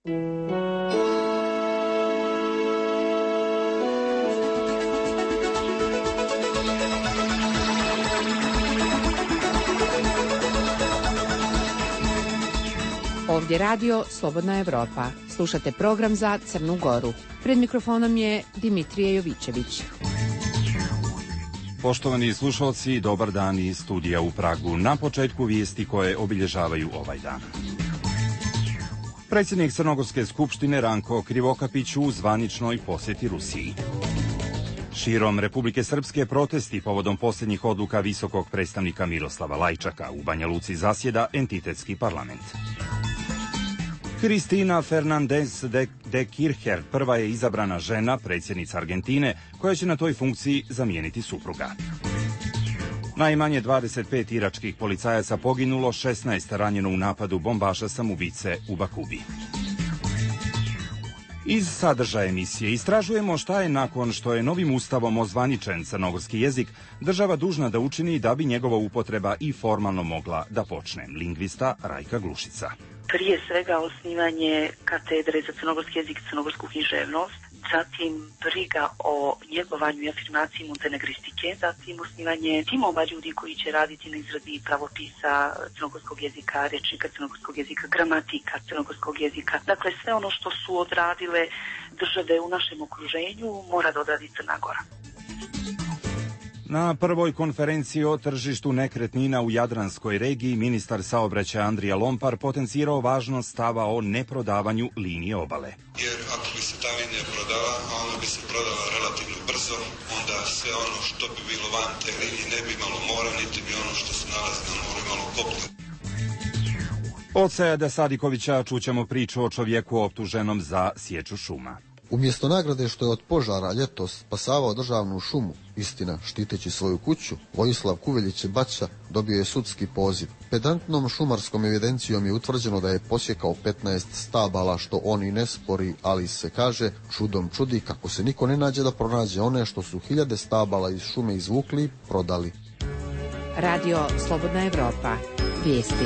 Ovdje radio Slobodna Evropa. Slušate program za Crnu Goru. Pred mikrofonom je Dimitrije Jovićević. Poštovani slušalci, dobar dan iz studija u Pragu. Na početku vijesti koje obilježavaju ovaj dan. Predsjednik Crnogorske skupštine Ranko Krivokapić u zvaničnoj posjeti Rusiji. Širom Republike Srpske protesti povodom posljednjih odluka visokog predstavnika Miroslava Lajčaka. U Banja Luci zasjeda entitetski parlament. Cristina Fernández de Kirchner prva je izabrana žena, predsjednica Argentine, koja će na toj funkciji zamijeniti supruga. Najmanje 25 iračkih policajaca poginulo, 16 ranjeno u napadu bombaša samoubice u Bakubi. Iz sadržaja emisije istražujemo šta je nakon što je novim ustavom ozvaničen crnogorski jezik država dužna da učini da bi njegova upotreba i formalno mogla da počne. Lingvista Rajka Glušica. Prije svega osnivanje katedre za crnogorski jezik i crnogorsku književnost, zatim briga o njegovanju i afirmaciji montenegristike, zatim osnivanje timova ljudi koji će raditi na izradi pravopisa crnogorskog jezika, rječnika crnogorskog jezika, gramatika crnogorskog jezika. Dakle, sve ono što su odradile države u našem okruženju mora da odradi Crna Gora. Na prvoj konferenciji o tržištu nekretnina u Jadranskoj regiji ministar saobraćaja Andrija Lompar potencirao važnost stava o neprodavanju linije obale. Jer ako bi se ta linija prodala, a ona bi se prodala relativno brzo, onda sve ono što bi bilo van te linije ne bi imalo mora, niti bi ono što se nalazi na moru imalo kopno. Od Sejada Sadikovića čućemo priču o čovjeku optuženom za sječu šuma. Umjesto nagrade što je od požara ljetos spasavao državnu šumu, istina štiteći svoju kuću, Vojislav Kuveljić Baća dobio je sudski poziv. Pedantnom šumarskom evidencijom je utvrđeno da je posjekao 15 stabala, što on i ne spori, ali se kaže čudom čudi kako se niko ne nađe da pronađe one što su hiljade stabala iz šume izvukli i prodali. Radio Slobodna Evropa. Vijesti.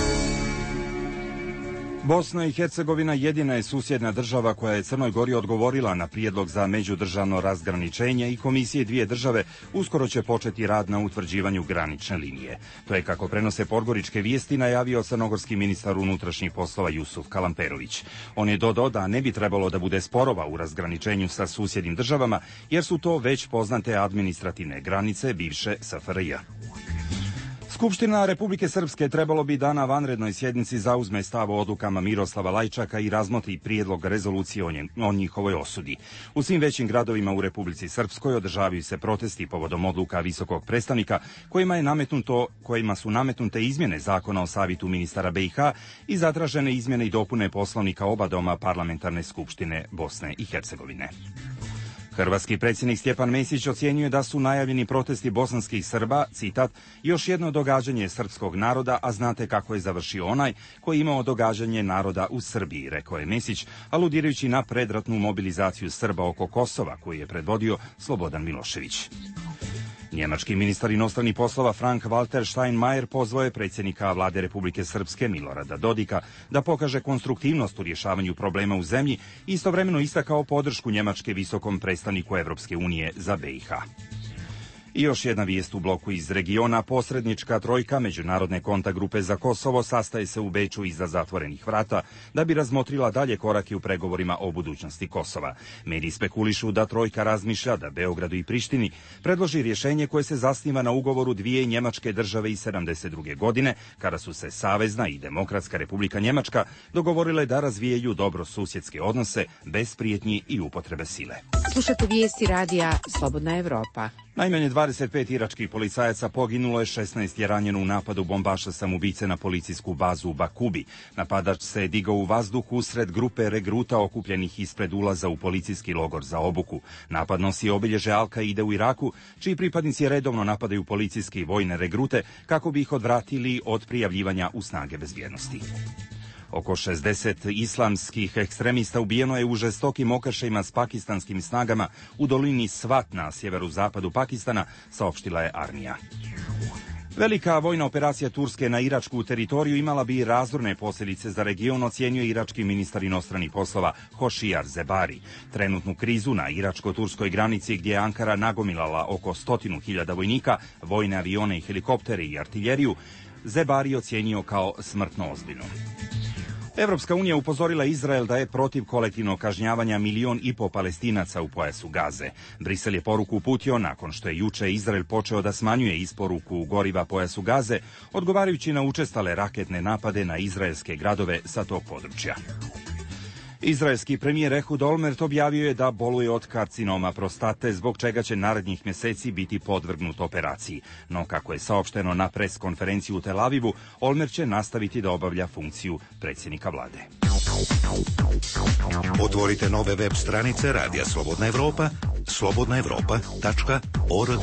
Bosna i Hercegovina jedina je susjedna država koja je Crnoj Gori odgovorila na prijedlog za međudržavno razgraničenje i komisije dvije države uskoro će početi rad na utvrđivanju granične linije. To je, kako prenose podgoričke vijesti, najavio crnogorski ministar unutrašnjih poslova Jusuf Kalamperović. On je dodao da ne bi trebalo da bude sporova u razgraničenju sa susjednim državama, jer su to već poznate administrativne granice bivše SFRJ. Skupština Republike Srpske trebalo bi da na vanrednoj sjednici zauzme stav o odlukama Miroslava Lajčaka i razmotri prijedlog rezolucije o njihovoj osudi. U svim većim gradovima u Republici Srpskoj održavaju se protesti povodom odluka visokog predstavnika kojima su nametnute izmjene zakona o savjetu ministara BiH i zatražene izmjene i dopune poslovnika oba doma parlamentarne skupštine Bosne i Hercegovine. Hrvatski predsjednik Stjepan Mesić ocjenjuje da su najavljeni protesti bosanskih Srba, citat, još jedno događanje srpskog naroda, a znate kako je završio onaj koji imao događanje naroda u Srbiji, rekao je Mesić, aludirajući na predratnu mobilizaciju Srba oko Kosova koju je predvodio Slobodan Milošević. Njemački ministar inostranih poslova Frank-Walter Steinmeier pozvao je predsjednika vlade Republike Srpske Milorada Dodika da pokaže konstruktivnost u rješavanju problema u zemlji i istovremeno istakao podršku Njemačke visokom predstavniku Evropske unije za BiH. I još jedna vijest u bloku iz regiona. Posrednička trojka Međunarodne kontakt-grupe za Kosovo sastaje se u Beču iza zatvorenih vrata da bi razmotrila dalje korake u pregovorima o budućnosti Kosova. Mediji spekulišu da trojka razmišlja da Beogradu i Prištini predloži rješenje koje se zasniva na ugovoru dvije njemačke države iz 72. godine, kada su se Savezna i Demokratska Republika Njemačka dogovorile da razvijaju dobrosusjedske odnose bez prijetnji i upotrebe sile. Slušate vijesti radija Slobodna Evropa. Najmanje 25 iračkih policajaca poginulo je, 16 je ranjeno u napadu bombaša samoubice na policijsku bazu u Bakubi. Napadač se digao u vazduh usred grupe regruta okupljenih ispred ulaza u policijski logor za obuku. Napad nosi obilježe Al-Kaide u Iraku, čiji pripadnici redovno napadaju policijske i vojne regrute kako bi ih odvratili od prijavljivanja u snage bezbjednosti. Oko 60 islamskih ekstremista ubijeno je u žestokim okršajima s pakistanskim snagama u dolini Svat na sjeverozapadu Pakistana, saopštila je armija. Velika vojna operacija Turske na iračku teritoriju imala bi razorne posljedice za region, ocjenjuje irački ministar inostranih poslova Hošijar Zebari. Trenutnu krizu na iračko-turskoj granici, gdje je Ankara nagomilala oko 100.000 vojnika, vojne avione i helikoptere i artiljeriju, Zebari ocjenio kao smrtno ozbiljno. Evropska unija upozorila Izrael da je protiv kolektivnog kažnjavanja 1,5 miliona Palestinaca u pojasu Gaze. Brisel je poruku uputio nakon što je juče Izrael počeo da smanjuje isporuku goriva pojasu Gaze, odgovarajući na učestale raketne napade na izraelske gradove sa tog područja. Izraelski premijer Ehud Olmert objavio je da boluje od karcinoma prostate, zbog čega će narednih mjeseci biti podvrgnut operaciji. No, kako je saopšteno na pres konferenciji u Tel Avivu, Olmert će nastaviti da obavlja funkciju predsjednika vlade. Otvorite nove web stranice Radija Slobodna Evropa, slobodnaevropa.org.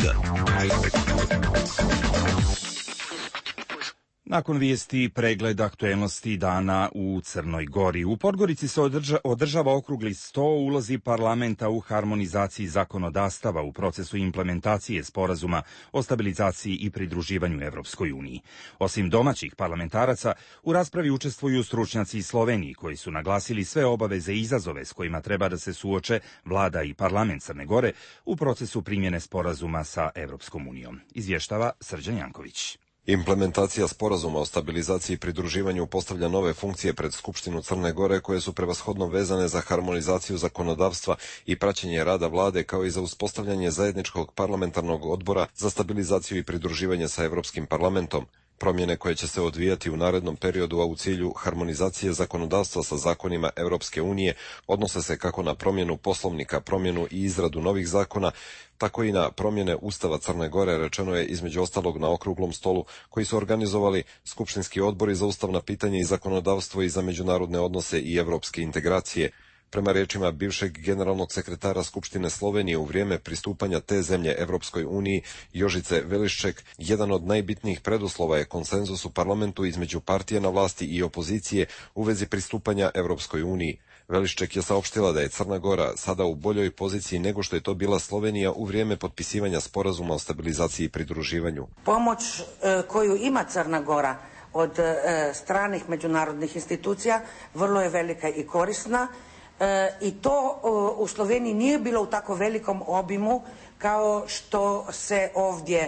Nakon vijesti pregled aktuelnosti dana u Crnoj Gori. U Podgorici se održava okrugli sto o ulozi parlamenta u harmonizaciji zakonodavstava u procesu implementacije sporazuma o stabilizaciji i pridruživanju Evropskoj uniji. Osim domaćih parlamentaraca, u raspravi učestvuju stručnjaci iz Slovenije koji su naglasili sve obaveze i izazove s kojima treba da se suoče vlada i parlament Crne Gore u procesu primjene sporazuma sa Evropskom unijom. Izvještava Srđan Janković. Implementacija sporazuma o stabilizaciji i pridruživanju postavlja nove funkcije pred Skupštinu Crne Gore koje su prevashodno vezane za harmonizaciju zakonodavstva i praćenje rada vlade, kao i za uspostavljanje zajedničkog parlamentarnog odbora za stabilizaciju i pridruživanje sa Europskim parlamentom. Promjene koje će se odvijati u narednom periodu, a u cilju harmonizacije zakonodavstva sa zakonima Europske unije, odnose se kako na promjenu poslovnika, promjenu i izradu novih zakona, tako i na promjene Ustava Crne Gore, rečeno je između ostalog na okruglom stolu koji su organizovali skupštinski odbori za ustavna pitanja i zakonodavstvo i za međunarodne odnose i evropske integracije. Prema riječima bivšeg generalnog sekretara Skupštine Slovenije u vrijeme pristupanja te zemlje Evropskoj uniji, Jožice Velišček, jedan od najbitnijih preduslova je konsenzus u parlamentu između partije na vlasti i opozicije u vezi pristupanja Evropskoj uniji. Velišček je saopštila da je Crna Gora sada u boljoj poziciji nego što je to bila Slovenija u vrijeme potpisivanja sporazuma o stabilizaciji i pridruživanju. Pomoć koju ima Crna Gora od stranih međunarodnih institucija vrlo je velika i korisna. I to u Sloveniji nije bilo u tako velikom obimu kao što se ovdje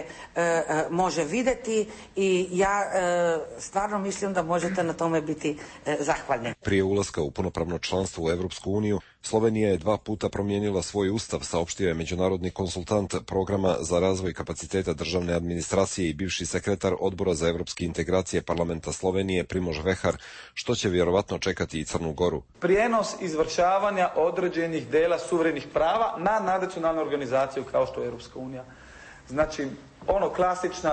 može vidjeti i ja stvarno mislim da možete na tome biti zahvalni. Prije ulaska u punopravno članstvo u Evropsku uniju, Slovenija je 2 puta promijenila svoj ustav, saopštio je međunarodni konsultant programa za razvoj kapaciteta državne administracije i bivši sekretar Odbora za evropske integracije parlamenta Slovenije Primož Vehar, što će vjerovatno čekati i Crnu Goru. Prijenos izvršavanja određenih dela suverenih prava na nacionalnu organizaciju kao što je Europska unija. Znači, klasična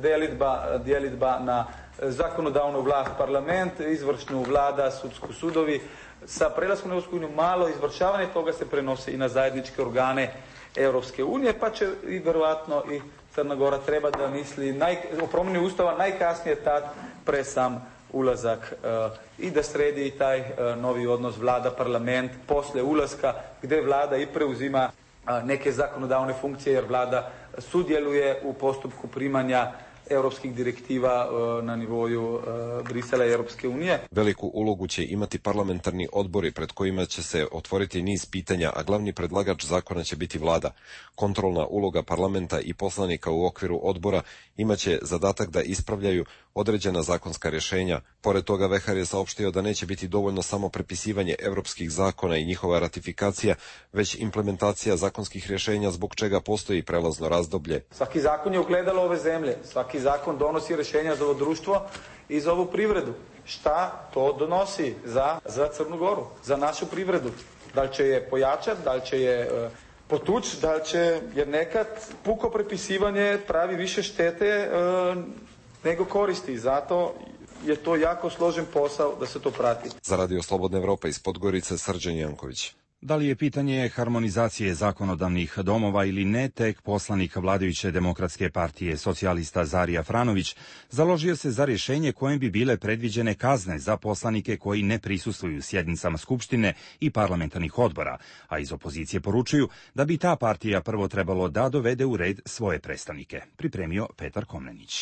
djelitba na zakonodavnu vlast parlament, izvršnu vlada, sudsku sudovi. Sa prelaskom na Europsku uniju malo izvršavanje toga se prenosi i na zajedničke organe Europske unije, pa će i vjerojatno i Crna Gora treba da misli o promjeni ustava najkasnije tad pre sam ulazak i da sredi i taj novi odnos vlada-parlament poslije ulaska, gdje vlada i preuzima neke zakonodavne funkcije, jer vlada sudjeluje u postupku primanja europskih direktiva na nivoju Brisela i Europske unije. Veliku ulogu će imati parlamentarni odbori pred kojima će se otvoriti niz pitanja, a glavni predlagač zakona će biti vlada. Kontrolna uloga parlamenta i poslanika u okviru odbora imaće zadatak da ispravljaju određena zakonska rješenja. Pored toga Vehar je saopštio da neće biti dovoljno samo prepisivanje europskih zakona i njihova ratifikacija, već implementacija zakonskih rješenja, zbog čega postoji prelazno razdoblje. Svaki zakon je ogledalo ove zemlje, svaki zakon donosi rješenja za ovo društvo i za ovu privredu. Šta to donosi za Crnu Goru, za našu privredu? Da li će je pojačati, da li će je potući, da li će, jer nekad puko prepisivanje pravi više štete nego koristi. Zato je to jako složen posao da se to prati. Za Radio Slobodna Evropa iz Podgorice, Srđan Janković. Da li je pitanje harmonizacije zakonodavnih domova ili ne, tek poslanik vladajuće Demokratske partije socijalista Zarija Franović založio se za rješenje kojim bi bile predviđene kazne za poslanike koji ne prisustvuju sjednicama Skupštine i parlamentarnih odbora, a iz opozicije poručuju da bi ta partija prvo trebalo da dovede u red svoje predstavnike. Pripremio Petar Komnenić.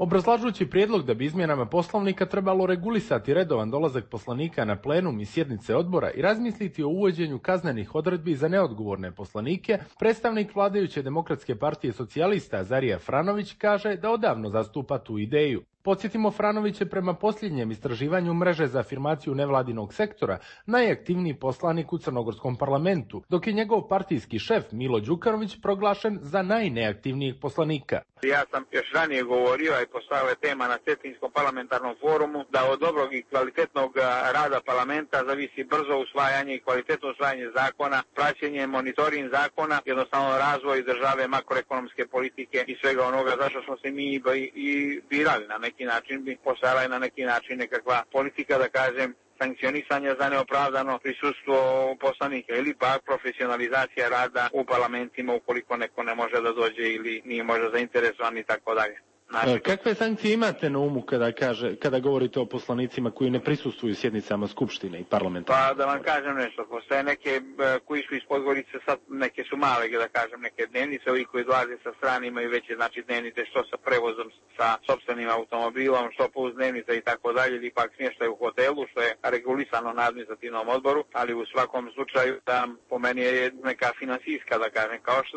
Obrazlažući prijedlog da bi izmjenama Poslovnika trebalo regulisati redovan dolazak poslanika na plenum i sjednice odbora i razmisliti o uvođenju kaznenih odredbi za neodgovorne poslanike, predstavnik vladajuće Demokratske partije socijalista Zarija Franović kaže da odavno zastupa tu ideju. Podsjetimo, Franović je prema posljednjem istraživanju mreže za afirmaciju nevladinog sektora najaktivniji poslanik u crnogorskom parlamentu, dok je njegov partijski šef Milo Đukanović proglašen za najneaktivnijeg poslanika. Ja sam još ranije govorio i postavio tema na Cetinjskom parlamentarnom forumu da od dobrog i kvalitetnog rada parlamenta zavisi brzo usvajanje i kvalitetno usvajanje zakona, praćenje, monitoring zakona, jednostavno razvoj države, makroekonomske politike i svega onoga zašto smo se mi i birali na neki način, bi postojala na neki način nekakva politika, da kažem, sankcionisanja za neopravdano prisustvo poslanika ili pak profesionalizacija rada u parlamentima ukoliko neko ne može da dođe ili nije možda zainteresovan i tako dalje. Kakve sankcije imate na umu kada govorite o poslanicima koji ne prisustvuju sjednicama Skupštine i parlamenta? Pa da vam kažem nešto, postoje neke koji su iz Podgorice, sad neke su male, da kažem, neke dnevnice, ovi koji dolaze sa strane imaju veće, znači dnevnice što sa prevozom sa sopstvenim automobilom, što plus dnevnica i tako dalje, ili pak smještaj u hotelu, što je regulisano na administrativnom odboru, ali u svakom slučaju da po meni je neka finansijska, da kažem,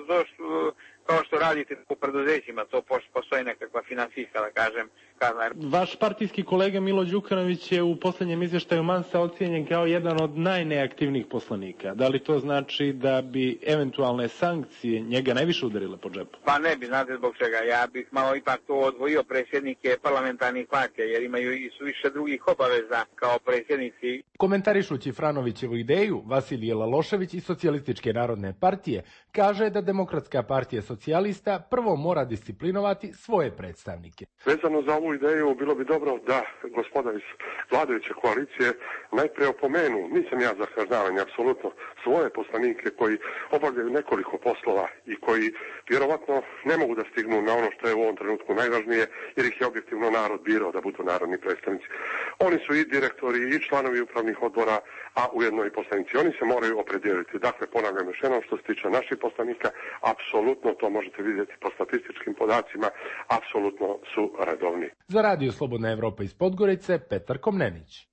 kao što radite u preduzećima, to postoji nekakva finansijska, da kažem, kazna. Vaš partijski kolega Milo Đukanović je u posljednjem izvještaju Mansa ocijenjen kao jedan od najneaktivnijih poslanika. Da li to znači da bi eventualne sankcije njega najviše udarile po džepu? Pa ne bi, znate zbog čega. Ja bih malo ipak to odvojio predsjednike parlamentarnih partija, jer imaju i su više drugih obaveza kao predsjednici. Komentarišući Franovićevu ideju, Vasilije Lalošević iz Socijalističke narodne partije kaže da Demokratska partija socijalista prvo mora disciplinovati svoje predstavnike. Vezano za ovu ideju bilo bi dobro da gospoda iz vladajuće koalicije najprije opomenu, nisam ja za kažnjavanje apsolutno, svoje poslanike koji obavljaju nekoliko poslova i koji vjerovatno ne mogu da stignu na ono što je u ovom trenutku najvažnije, jer ih je objektivno narod birao da budu narodni predstavnici. Oni su i direktori i članovi upravnih odbora, a ujedno i poslanici. Oni se moraju opredijeliti. Dakle, ponavljam još jednom, što se tiče naših poslanika, apsolutno to možete vidjeti po statističkim podacima, apsolutno su redovni. Za Radio Slobodna Evropa iz Podgorice, Petar Komnenić.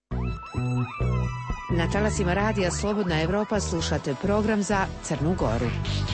Na talasima Radija Slobodna Evropa slušate program za Crnu Goru.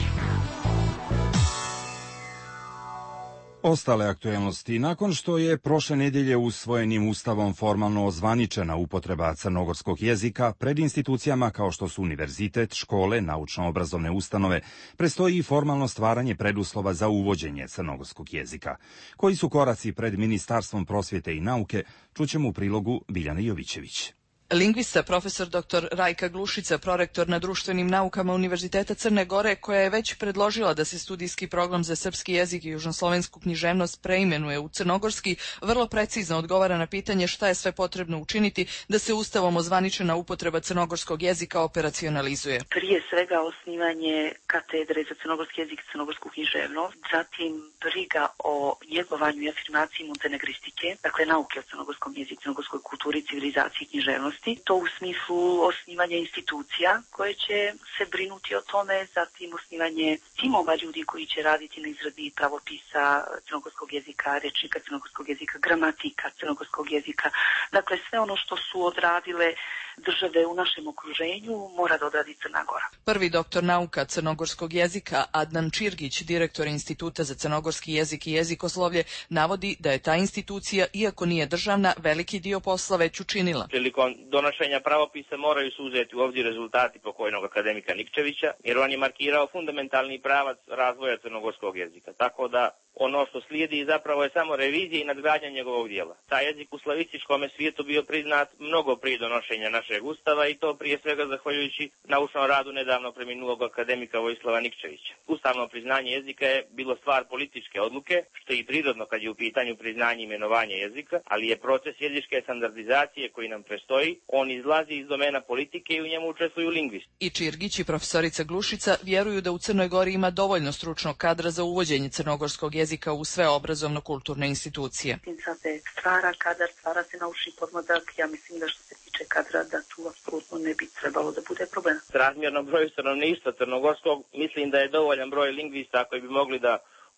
Ostale aktuelnosti. Nakon što je prošle nedjelje usvojenim ustavom formalno ozvaničena upotreba crnogorskog jezika, pred institucijama kao što su univerzitet, škole, naučno-obrazovne ustanove, prestoji i formalno stvaranje preduslova za uvođenje crnogorskog jezika. Koji su koraci pred Ministarstvom prosvjete i nauke, čućemo u prilogu Biljane Jovićević. Lingvista profesor dr. Rajka Glušica, prorektor na društvenim naukama Univerziteta Crne Gore, koja je već predložila da se studijski program za srpski jezik i južnoslovensku književnost preimenuje u crnogorski, vrlo precizno odgovara na pitanje šta je sve potrebno učiniti da se ustavom ozvaničena upotreba crnogorskog jezika operacionalizuje. Prije svega osnivanje katedre za crnogorski jezik i crnogorsku književnost, zatim briga o njegovanju i afirmaciji montenegristike, dakle nauke o crnogorskom jeziku, crnogorskoj kulturi, civilizaciji i književnosti. To u smislu osnivanja institucija koje će se brinuti o tome, zatim osnivanje timova ljudi koji će raditi na izradi pravopisa crnogorskog jezika, rečnika crnogorskog jezika, gramatika crnogorskog jezika. Dakle, sve ono što su odradile države u našem okruženju mora da odradi Crna Gora. Prvi doktor nauka crnogorskog jezika Adnan Čirgić, direktor Instituta za crnogorski jezik i jezikoslovlje, navodi da je ta institucija, iako nije državna, veliki dio posla već učinila. Prilikom donošenja pravopisa moraju se uzeti u obzir rezultati pokojnog akademika Nikčevića, jer on je markirao fundamentalni pravac razvoja crnogorskog jezika. Tako da ono što slijedi zapravo je samo revizija i nadgradnja njegovog dijela. Taj jezik u slavističkom svijetu bio priznat mnogo prije donošenja našeg ustava i to prije svega zahvaljujući naučnom radu nedavno preminulog akademika Vojislava Nikčevića. Ustavno priznanje jezika je bilo stvar političke odluke, što je i prirodno kad je u pitanju priznanje i imenovanje jezika, ali je proces jezičke standardizacije koji nam prestoji, on izlazi iz domena politike i u njemu učestvuju lingvisti. I Čirgić i profesorica Glušica vjeruju da u Crnoj Gori ima dovoljno stručnog kadra za uvođenje crnogorskog jezika u sve obrazovno-kulturne institucije. Sad se stvara kadar, stvara se naučni podmladak. Ja mislim da što se tiče kadra da tu apsolutno ne bi trebalo da bude problem. Srazmjerno broju stanovništva crnogorskog mislim da je dovoljan broj lingvista koji bi mogli da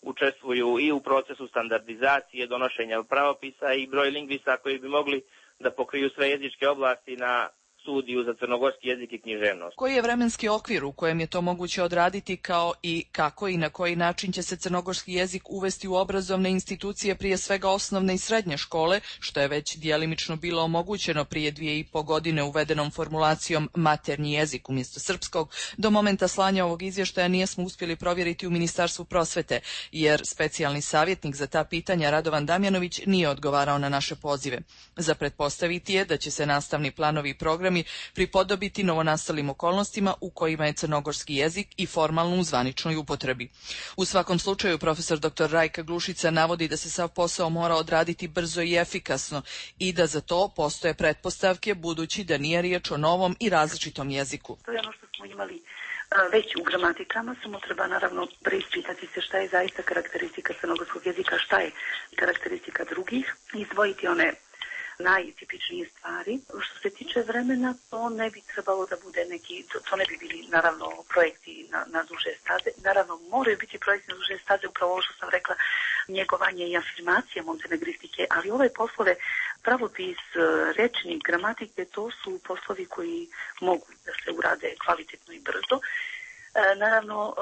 učestvuju i u procesu standardizacije, donošenja pravopisa i broj lingvista koji bi mogli da pokriju sve jezičke oblasti na studiju za crnogorski jezik i književnost. Koji je vremenski okvir u kojem je to moguće odraditi, kao i kako i na koji način će se crnogorski jezik uvesti u obrazovne institucije, prije svega osnovne i srednje škole, što je već djelimično bilo omogućeno prije 2,5 godine uvedenom formulacijom maternji jezik umjesto srpskog? Do momenta slanja ovog izvještaja nismo uspjeli provjeriti u Ministarstvu prosvete, jer specijalni savjetnik za ta pitanja Radovan Damjanović nije odgovarao na naše pozive. Za pretpostaviti je da će se nastavni planovi i programi pripodobiti novonastalim okolnostima u kojima je crnogorski jezik i formalno u zvaničnoj upotrebi. U svakom slučaju, profesor dr. Rajka Glušica navodi da se sav posao mora odraditi brzo i efikasno i da za to postoje pretpostavke, budući da nije riječ o novom i različitom jeziku. To je ono što smo imali već u gramatikama, samo treba naravno preispitati se šta je zaista karakteristika crnogorskog jezika, šta je karakteristika drugih, izdvojiti one najtipičnije stvari. Što se tiče vremena, to ne bi trebalo da bude to ne bi bili naravno projekti na duže staze. Naravno, moraju biti projekti na duže staze, upravo ovo što sam rekla, njegovanje i afirmacija montenegristike, ali ove poslove, pravopis, rečnik, gramatike, to su poslovi koji mogu da se urade kvalitetno i brzo. Naravno,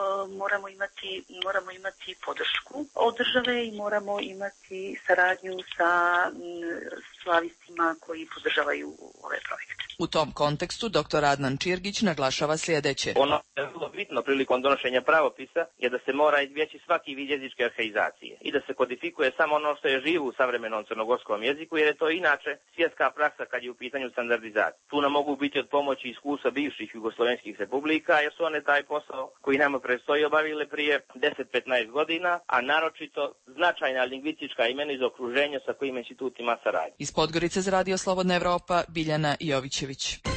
moramo imati podršku od države i moramo imati saradnju sa slavistima koji podržavaju ove projekte. U tom kontekstu dr. Adnan Čirgić naglašava sljedeće. Ono je vrlo bitno prilikom donošenja pravopisa je da se mora izbjeći svaki vid jezičke arhaizacije i da se kodifikuje samo ono što je živo u savremenom crnogorskom jeziku, jer je to inače svjetska praksa kad je u pitanju standardizacije. Tu nam mogu biti od pomoći iskustva bivših jugoslovenskih republika, jer su one taj posao koji nama predstoji obavile prije 10-15 godina, a naročito značajna lingvistička imena iz okruženja sa kojim institutima saradnje. Iz Podgorice za Radio Slobodna Evropa, Biljana Jovićević.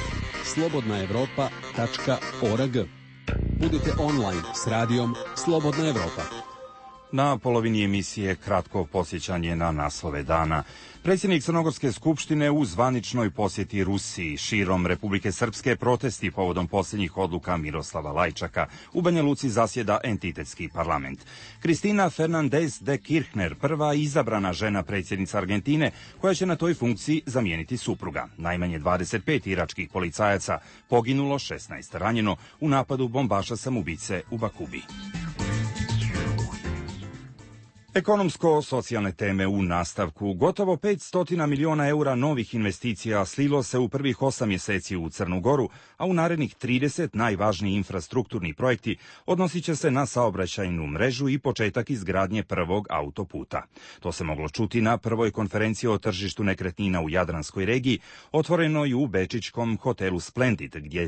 slobodnaevropa.org. Budite online s radijom Slobodna Evropa. Na polovini emisije kratko posjećanje na naslove dana. Predsjednik Crnogorske skupštine u zvaničnoj posjeti Rusiji. Širom Republike Srpske protesti povodom posljednjih odluka Miroslava Lajčaka. U Banja Luci zasjeda entitetski parlament. Cristina Fernández de Kirchner, prva izabrana žena predsjednica Argentine, koja će na toj funkciji zamijeniti supruga. Najmanje 25 iračkih policajaca poginulo, 16 ranjeno u napadu bombaša samoubice u Bakubi. Ekonomsko-socijalne teme u nastavku. Gotovo 500 miliona eura novih investicija slilo se u prvih 8 mjeseci u Crnu Goru, a u narednih 30 najvažniji infrastrukturni projekti odnosit će se na saobraćajnu mrežu i početak izgradnje prvog autoputa. To se moglo čuti na prvoj konferenciji o tržištu nekretnina u Jadranskoj regiji, otvorenoj u bečičkom hotelu Splendid, gdje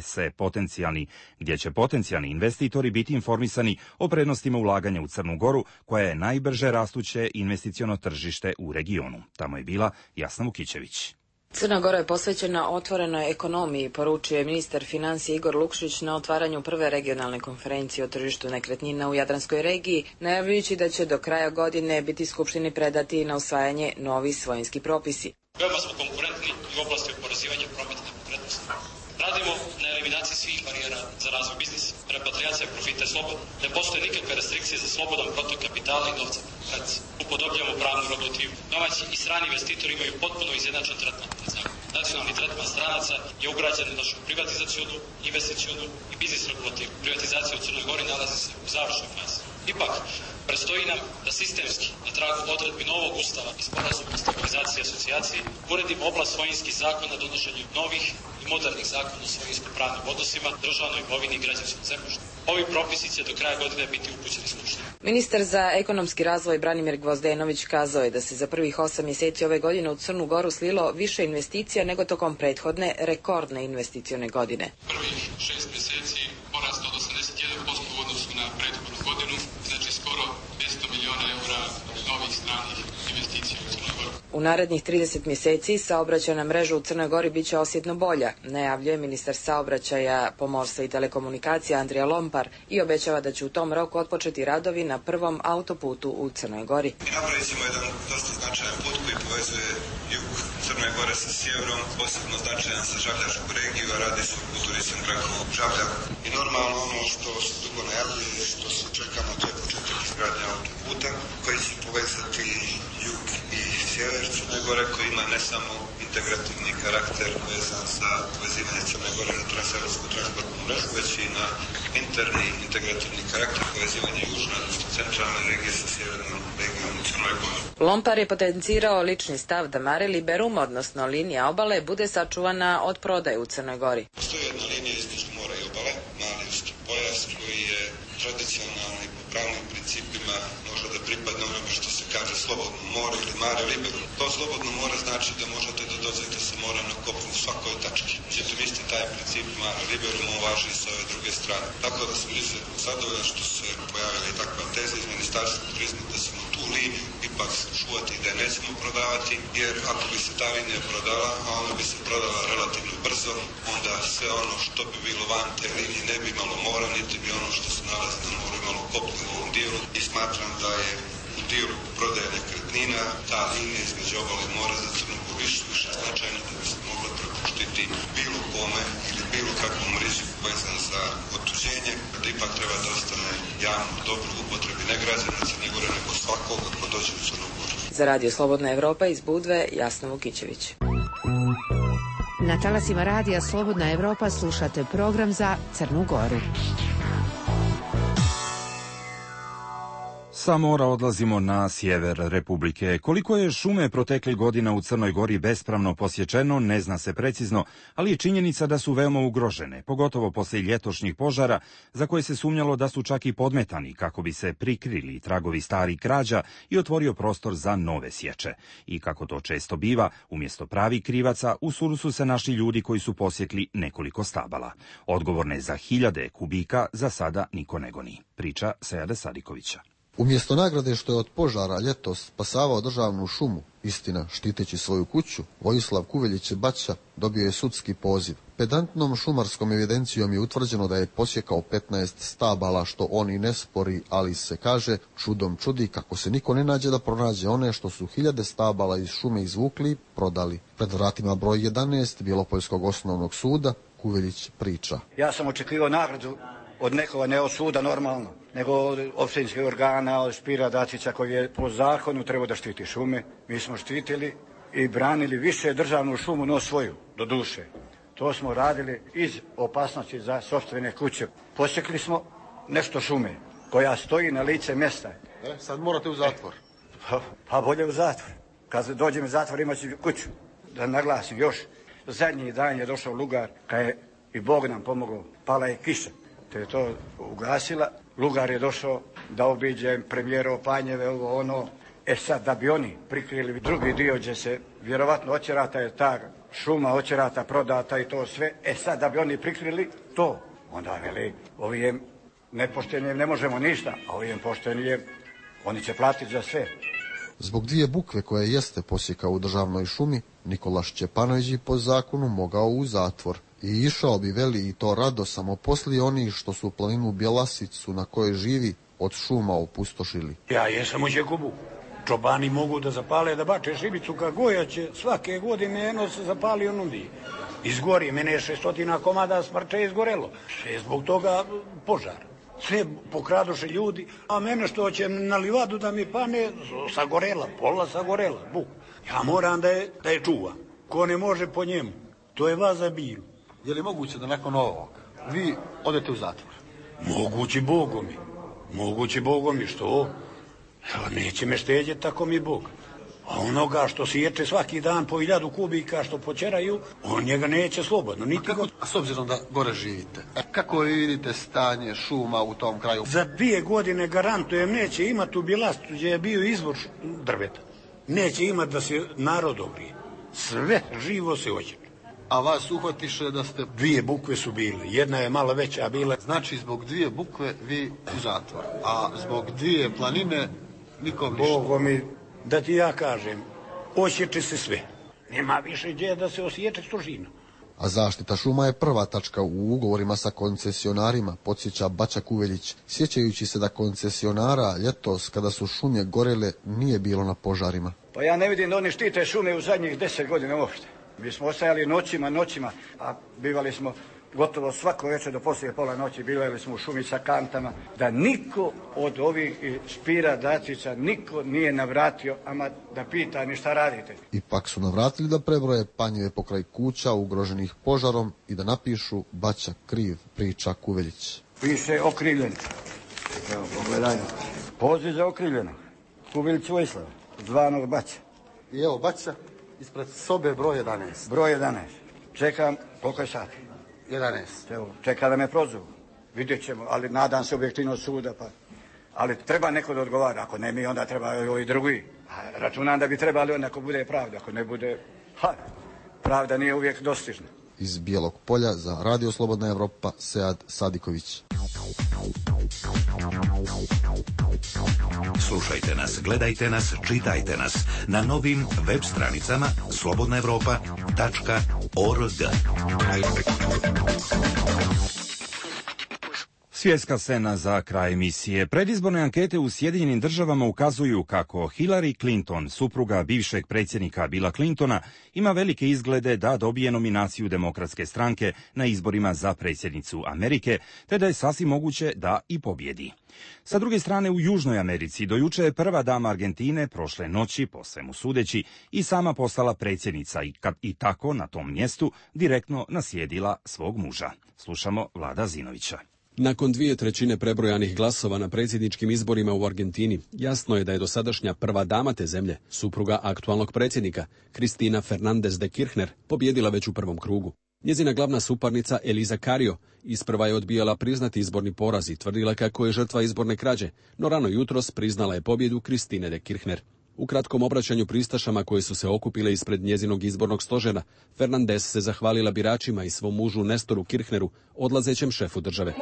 će potencijalni investitori biti informisani o prednostima ulaganja u Crnu Goru, koja je najbrže rastuće investiciono tržište u regionu. Tamo je bila Jasna Vukićević. Crna Gora je posvećena otvorenoj ekonomiji, poručio je ministar financija Igor Lukšić na otvaranju prve regionalne konferencije o tržištu nekretnina u Jadranskoj regiji, najavljujući da će do kraja godine biti Skupštini predati na usvajanje novi svojinski propisi. Veoma smo konkurentni u oblasti oporezivanja prometa nepokretnosti. Radimo na eliminaciji svih barijera za razvoj biznisa. Repatriacija profita je slobodna. Ne postoje nikakve restrikcije za slobodan protok kapitala i novca. Upodobljamo pravnu regulativu. Domaći i strani investitori imaju potpuno izjednačen tretman pred zakonom. Nacionalni tretman stranaca je ugrađen u našu privatizacionu, investicionu i biznis regulativu. Privatizacija u Crnoj Gori nalazi se u završnoj fazi. Ipak, predstoji nam da sistemski, na tragu odredbi novog ustava i sporazuma o stabilizaciji i asocijaciji, uredimo oblast svojinskih zakona donošenju novih i modernih zakona o svojinsko-pravnim odnosima, državnoj imovini i građanskom zemljištu. Ovi propisi će do kraja godine biti upućeni Skupštini. Ministar za ekonomski razvoj Branimir Gvozdenović kazao je da se za prvih 8 mjeseci ove godine u Crnu Goru slilo više investicija nego tokom prethodne rekordne investicione godine. Prvih 6 mjeseci porasta od 81% u odnosu na prethodnu godinu, znači skoro 500 miliona eura novih stranih investicija u Crnoj Gori. U narednih 30 mjeseci saobraćajna mreža u Crnoj Gori bit će osjetno bolja, najavljuje ministar saobraćaja, pomorstva i telekomunikacija Andrija Lompar i obećava da će u tom roku otpočeti radovi na prvom autoputu u Crnoj Gori. Napravit ćemo jedan dosta značajan put koji povezuje jug Crne Gore sa sjeverom, posebno značajan sa Žabljačku regiju, a radi se o puturistom preko Žabljaka. I normalno ono što se dugo najavljuje, što se čeka na to je početak izgradnje autoputa. puta koji će povezati jug i sjever Crne Gore, koji ima ne samo integrativni karakter vezan za povezivanje Crne Gore na transeuropsku transportnu mrežu, već i na interni integrativni karakter povezivanja južne, odnosno centralne regije sa sjevernom regijom u Crnoj Gori. Lompar je potencirao lični stav da Mare Liberum, odnosno linija obale, bude sačuvana od prodaje u Crnoj Gori. Postoji jedna linija između mora i obale, Malijevski pojas, koji je tradicionalni po pravnim principima može da pripadne onome što se kaže slobodno more ili Mare Liberum. To slobodno more znači da možete da dođete sa mora na kopnu u svakoj tački. Međutim, isti taj princip Mare Liberum važi i sa ove druge strane. Tako da sam izuzetno zadovoljan što se pojavila i takva teza iz Ministarstva turizma da ćemo tu liniju ipak čuvati i da je nećemo prodavati, jer ako bi se ta linija prodala, a ona bi se prodala relativno brzo, onda sve ono što bi bilo van te linije ne bi imalo mora, niti bi ono što se nalazi na moru imalo kopnu u ovom dijelu. I smatram da je u dijelu prodaje nekretnina ta linija između obale i mora za Crnu Goru više značajna da bi se mogla prepuštiti bilo kome ili bilo kakvom riziku vezan za otuđenje, da ipak treba da ostane javno dobro u upotrebi ne građana Crne Gore, nego svakoga ko dođe u Crnu Goru. Za Radio Slobodna Evropa iz Budve, Jasna Vukićević. Na talasima Radija Slobodna Evropa slušate program za Crnu Goru. Sa mora odlazimo na sjever Republike. Koliko je šume proteklih godina u Crnoj Gori bespravno posječeno, ne zna se precizno, ali je činjenica da su veoma ugrožene, pogotovo poslije ljetošnjih požara, za koje se sumnjalo da su čak i podmetani kako bi se prikrili tragovi starih krađa i otvorio prostor za nove sječe. I kako to često biva, umjesto pravih krivaca, u suru su se našli ljudi koji su posjekli nekoliko stabala. Odgovorne za hiljade kubika za sada niko ne goni. Priča Sejada Sadikovića. Umjesto nagrade što je od požara ljetos spasavao državnu šumu, istina štiteći svoju kuću, Vojislav Kuveljić Baća dobio je sudski poziv. Pedantnom šumarskom evidencijom je utvrđeno da je posjekao 15 stabala, što on i ne spori, ali se kaže čudom čudi kako se niko ne nađe da pronađe one što su hiljade stabala iz šume izvukli i prodali. Pred vratima broj 11 Bijelopoljskog osnovnog suda Kuveljić priča. Ja sam očekivao nagradu od nekoga, ne od suda normalno, nego od opštinskih organa, od Špira Dačića koji je po zakonu trebao da štiti šume. Mi smo štitili i branili više državnu šumu, no svoju, do duše. To smo radili iz opasnosti za sopstvene kuće. Posjekli smo nešto šume koja stoji na lice mjesta. Sad morate u zatvor. Pa bolje u zatvor. Kad dođem u zatvor imat ću kuću. Da naglasim još, zadnji dan je došao lugar, kad je i Bog nam pomogao, pala je kiša. Te je to ugasila. Lugar je došao da obiđe premijerov Panjeve, ovo ono. Sad da bi oni prikrili drugi dio gdje se vjerovatno očerata je ta šuma, očerata, prodata i to sve. Sad da bi oni prikrili to, onda veli, ovi je nepoštenije ne možemo ništa, a ovi je poštenije, oni će platiti za sve. Zbog dvije bukve koje jeste posjekao u državnoj šumi, Nikola Šćepanović je po zakonu mogao u zatvor. I išao bi, veli, i to rado, samo poslije oni što su planinu Bjelasicu na kojoj živi od šuma opustošili. Ja jesam u Đekobu. Čobani mogu da zapale, da bače šibicu ka goja će svake godine jedno se zapali onundi. Izgori, mene je 600 komada smrče izgorelo. Sve zbog toga požar. Sve pokradoše ljudi, a mene što će na livadu da mi pane, sagorela, pola sagorela, buk. Ja moram da je čuvam. Ko ne može po njemu, to je vaza bilo. Je li moguće da nakon ovog vi odete u zatvor? Mogući Bogom mi, što? Neće me štedjeti tako mi Bog. A onoga što sječe svaki dan po 1000 kubika što počeraju, on njega neće slobodno. A s obzirom da gore živite, kako vi vidite stanje šuma u tom kraju? Za 2 godine garantujem neće imati u Bjelastu gdje je bio izvor drveta. Neće imati da se narod obrije. Sve živo se ođe. A vas uhvatiše da ste... 2 bukve su bile, jedna je malo veća bila. Znači zbog 2 bukve vi u zatvor, a zbog 2 planine nikom ništa. Bogo mi, da ti ja kažem, osjeće se sve. Nema više gdje da se osjeće stožina. A zaštita šuma je prva tačka u ugovorima sa koncesionarima, podsjeća Baća Kuveljić, sjećajući se da koncesionara ljetos, kada su šume gorele, nije bilo na požarima. Pa ja ne vidim da oni štite šume u zadnjih 10 godina uopšte. Mi smo ostajali noćima, a bivali smo gotovo svako večer do poslije pola noći bili smo u šumi sa kantama, da niko od ovih Spira Dacića, niko nije navratio, ama da pita ni šta radite. Ipak su navratili da prebroje panjeve pokraj kuća ugroženih požarom i da napišu Baća kriv, priča Kuveljić. Piše okrivljeni. Evo, pogledajmo. Poziv za okrivljenog. Kuveljić Vojislav, zvanog Baća. I evo Baća ispred sobe broj 11. Broj 11. Čekam, koliko je sati? 11. Evo, čeka da me prozovu. Vidjet ćemo, ali nadam se objektivno suda, pa. Ali treba neko da odgovara, ako ne mi, onda treba i drugi. A računam da bi trebali onda ako bude pravda, ako ne bude, pravda nije uvijek dostižna. Iz Bijelog Polja za Radio Slobodna Evropa, Sead Sadiković. Slušajte nas, gledajte nas, čitajte nas na novim web stranicama slobodnaevropa.org. Svjetska scena za kraj emisije. Predizborne ankete u Sjedinjenim Državama ukazuju kako Hillary Clinton, supruga bivšeg predsjednika Billa Clintona, ima velike izglede da dobije nominaciju Demokratske stranke na izborima za predsjednicu Amerike, te da je sasvim moguće da i pobjedi. Sa druge strane, u Južnoj Americi do juče je prva dama Argentine prošle noći, po svemu sudeći, i sama postala predsjednica i tako na tom mjestu direktno naslijedila svog muža. Slušamo Vlada Zinovića. Nakon 2/3 prebrojanih glasova na predsjedničkim izborima u Argentini, jasno je da je dosadašnja prva dama te zemlje, supruga aktualnog predsjednika, Cristina Fernández de Kirchner, pobjedila već u prvom krugu. Njezina glavna suparnica Elisa Carrió isprva je odbijala priznati izborni poraz i tvrdila kako je žrtva izborne krađe, no rano jutros priznala je pobjedu Cristine de Kirchner. U kratkom obraćanju pristašama koje su se okupile ispred njezinog izbornog stožera, Fernández se zahvalila biračima i svom mužu Nestoru Kirchneru, odlazećem šefu države.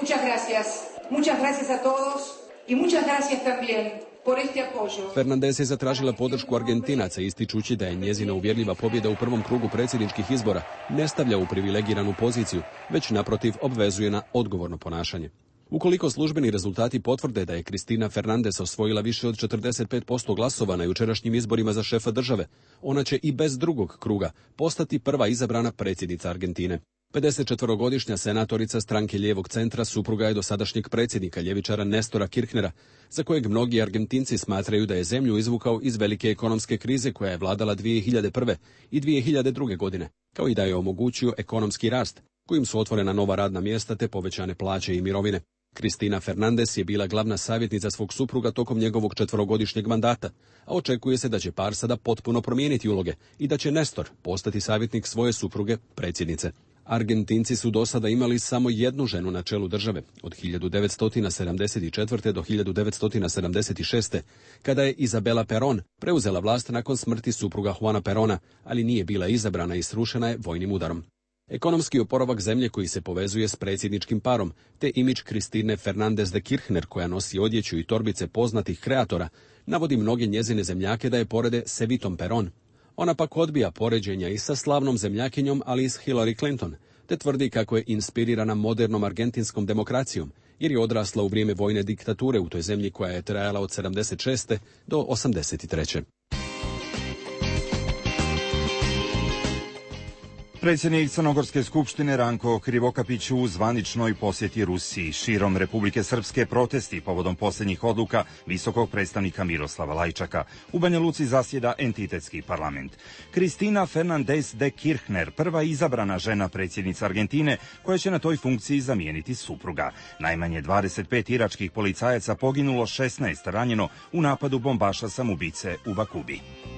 Muchas gracias a todos y muchas gracias también por este apoyo. Fernández je zatražila podršku Argentinaca ističući da je njezina uvjerljiva pobjeda u prvom krugu predsjedničkih izbora ne stavlja u privilegiranu poziciju, već naprotiv obvezuje na odgovorno ponašanje. Ukoliko službeni rezultati potvrde da je Cristina Fernández osvojila više od 45% glasova na jučerašnjim izborima za šefa države, ona će i bez drugog kruga postati prva izabrana predsjednica Argentine. 54-godišnja senatorica stranke lijevog centra supruga je dosadašnjeg predsjednika ljevičara Nestora Kirchnera, za kojeg mnogi Argentinci smatraju da je zemlju izvukao iz velike ekonomske krize koja je vladala 2001. i 2002. godine, kao i da je omogućio ekonomski rast, kojim su otvorena nova radna mjesta te povećane plaće i mirovine. Cristina Fernández je bila glavna savjetnica svog supruga tokom njegovog 4-godišnjeg mandata, a očekuje se da će par sada potpuno promijeniti uloge i da će Nestor postati savjetnik svoje supruge, predsjednice. Argentinci su do sada imali samo jednu ženu na čelu države, od 1974. do 1976. kada je Isabela Perón preuzela vlast nakon smrti supruga Juana Perona, ali nije bila izabrana i srušena je vojnim udarom. Ekonomski oporavak zemlje koji se povezuje s predsjedničkim parom, te imidž Cristine Fernández de Kirchner koja nosi odjeću i torbice poznatih kreatora, navodi mnoge njezine zemljake da je porede s Evitom Perón. Ona pak odbija poređenja i sa slavnom zemljakinjom, ali i s Hillary Clinton, te tvrdi kako je inspirirana modernom argentinskom demokracijom, jer je odrasla u vrijeme vojne diktature u toj zemlji koja je trajala od 76. do 83. Predsjednik Crnogorske skupštine Ranko Krivokapić u zvaničnoj posjeti Rusiji. Širom Republike Srpske protesti povodom posljednjih odluka visokog predstavnika Miroslava Lajčaka. U Banja Luci zasjeda entitetski parlament. Cristina Fernández de Kirchner, prva izabrana žena predsjednica Argentine, koja će na toj funkciji zamijeniti supruga. Najmanje 25 iračkih policajaca poginulo, 16 ranjeno u napadu bombaša samoubice u Bakubi.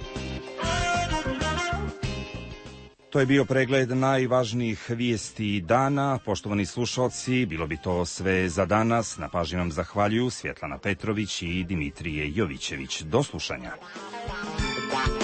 To je bio pregled najvažnijih vijesti dana. Poštovani slušalci, bilo bi to sve za danas. Na pažnji vam zahvaljuju Svjetlana Petrović i Dimitrije Jovićević. Do slušanja.